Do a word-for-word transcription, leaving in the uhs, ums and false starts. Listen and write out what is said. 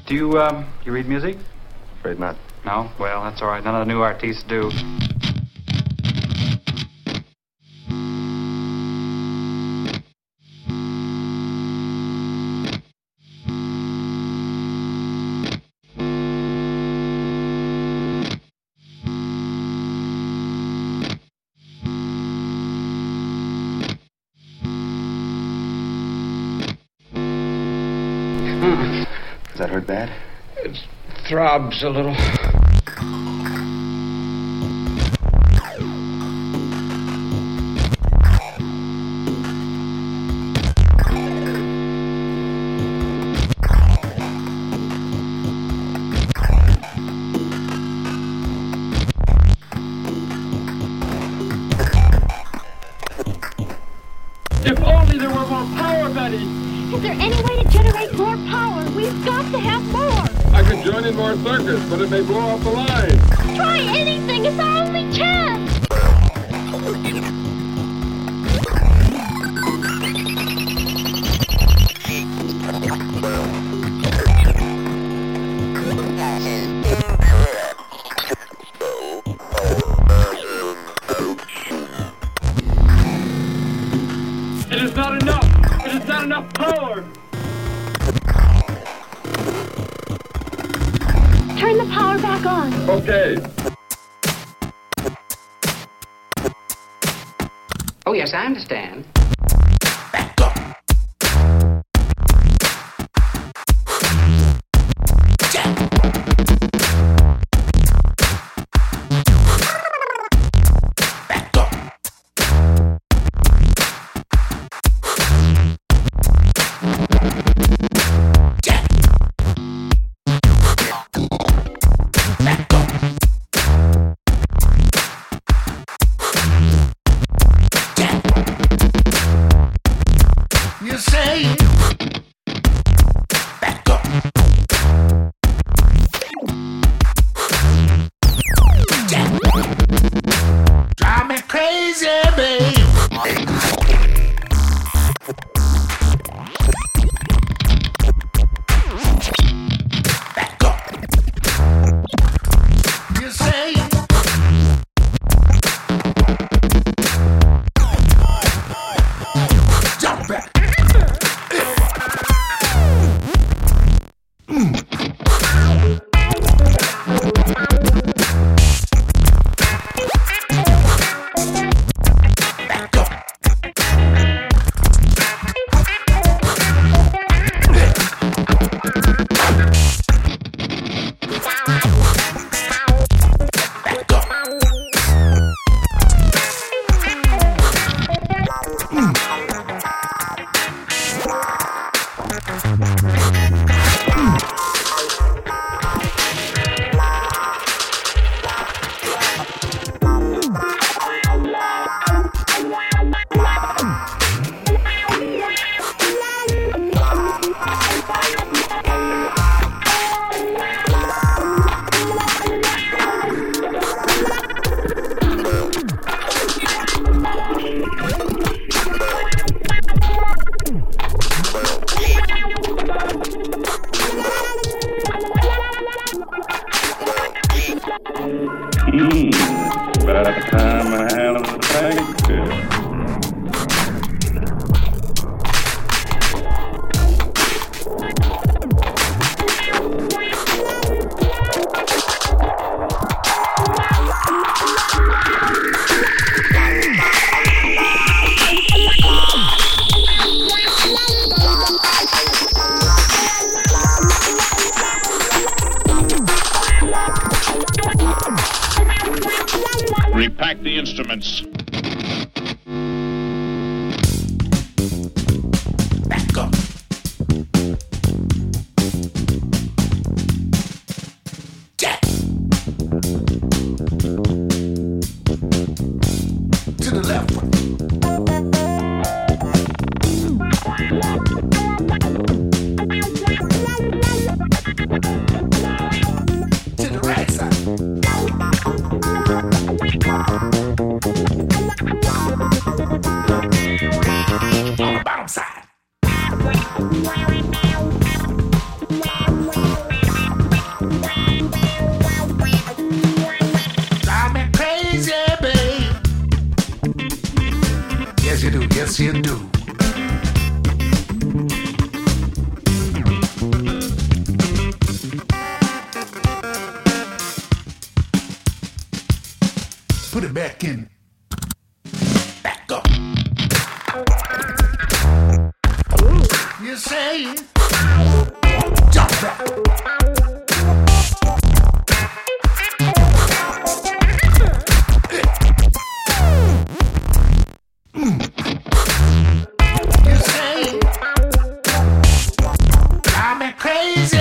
Do you, um, you read music? Afraid not. No? Well, that's all right. None of the new artists do. Does that hurt bad? It throbs a little. If only there were more power, Betty! Is there any way to generate more power? We've got to have more! I could join in more circuits, but it may blow off the line. Try anything! It's our only chance! It is not enough! It is not enough power! Turn the power back on. Okay. Oh, yes, I understand. Repack the instruments. Back up. Jack. To the left one. To the right side. back in. Back up. You say, jump back. You say, I'm crazy.